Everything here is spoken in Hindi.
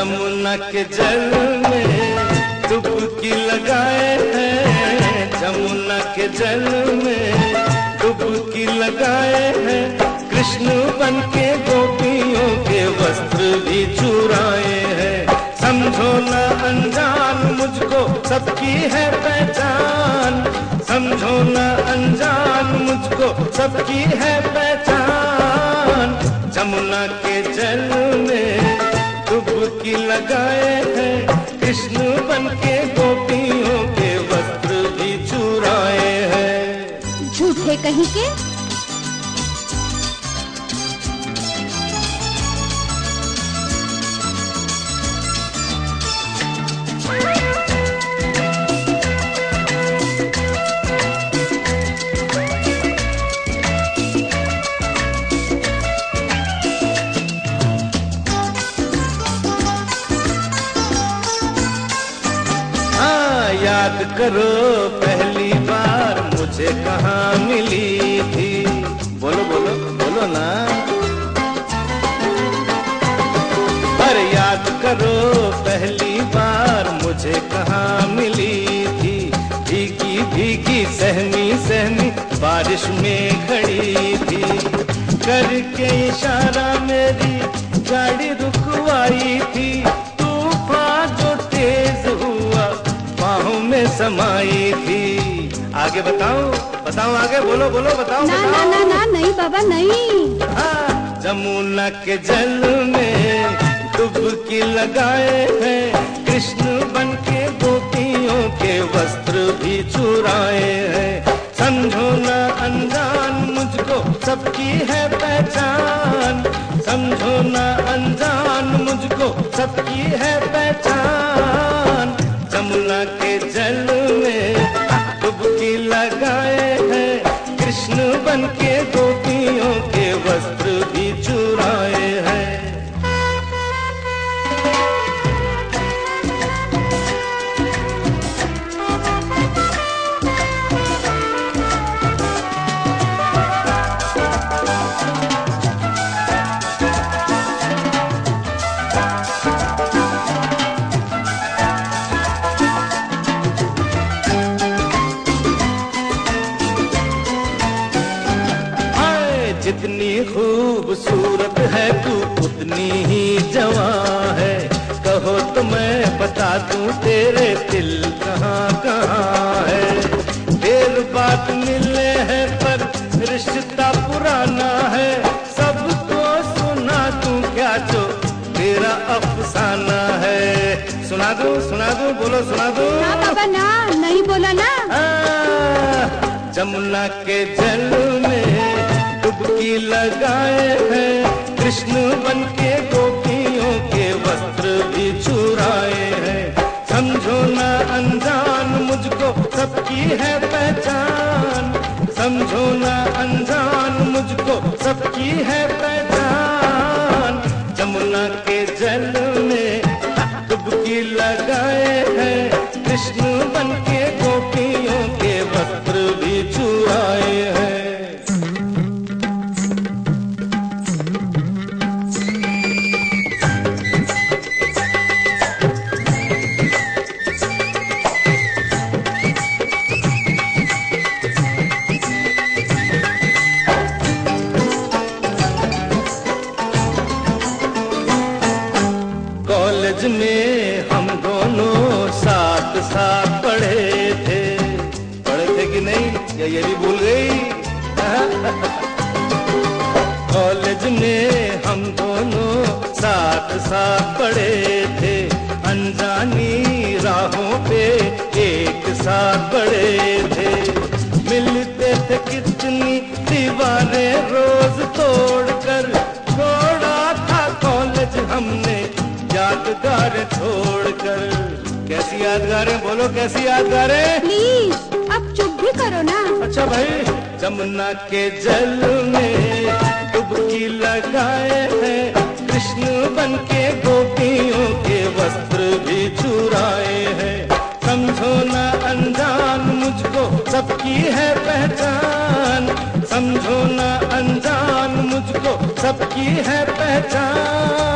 जमुना के जल में डुबकी लगाए हैं, जमुना के जल में डुबकी लगाए हैं, कृष्ण बन के गोपियों के वस्त्र भी चुराए हैं। समझो न अनजान मुझको सबकी है पहचान, समझो न अनजान मुझको सबकी है पहचान। जमुना के जल में डुबकी लगाए हैं, कृष्ण बन के गोपियों के वस्त्र भी चुराए हैं। झूठे कहीं के। याद करो पहली बार मुझे कहाँ मिली थी, बोलो बोलो बोलो ना। अरे याद करो पहली बार मुझे कहाँ मिली थी, भीगी भीगी सहमी सहमी बारिश में खड़ी थी, करके इशारा मेरी गाड़ी रुकवाई थी, तूफान जो तेज हुआ बाहों में समाई थी। आगे बताओ बताओ आगे बोलो बोलो बताओ ना बताओ। ना ना ना नहीं बाबा नहीं। हाँ, जमुना के जल में डुबकी लगाए हैं, कृष्ण बन के गोपियों के वस्त्र भी चुराए हैं। समझो न अनजान मुझको सबकी है पहचान, समझो न अनजान मुझको सबकी है पहचान। जमुना के जल में डुबकी लगाए हैं, कृष्ण बन के गोपियों के वस्त्र भी चुराए हैं। जितनी खूबसूरत है तू उतनी ही जवां है, कहो तो मैं बता दूं तेरे दिल कहाँ कहाँ है। देर बाद मिले हैं पर रिश्ता पुराना है, सबको सुना दूं क्या जो तेरा अफसाना है। सुना दूं बोलो सुना दूं। ना बाबा ना नहीं बोला ना। जमुना के जल में डुबकी लगाए हैं, कृष्ण बन के गोपियों के वस्त्र भी चुराए हैं। समझो न अनजान मुझको सबकी है पहचान, समझो न अनजान मुझको सबकी है पहचान। जमुना के जल में डुबकी लगाए हैं, कृष्ण बन के गोपियों के वस्त्र भी चुराए हैं। कॉलेज में हम दोनों साथ साथ पढ़े थे कि नहीं या ये भी भूल गई। कॉलेज में हम दोनों साथ साथ पढ़े थे, अनजानी राहों पे एक साथ बढ़े थे, मिलते थे कितनी दीवारें रोज तोड़कर, छोड़ा था कॉलेज हमने यादगारें छोड़कर। कैसी यादगारें बोलो कैसी यादगारें। प्लीज अब चुप भी करो ना। अच्छा भाई। जमुना के जल में डुबकी लगाए हैं, कृष्ण बन के गोपियों के वस्त्र भी चुराए हैं। समझो न अनजान मुझको सबकी है पहचान, समझो न अनजान मुझको सबकी है पहचान।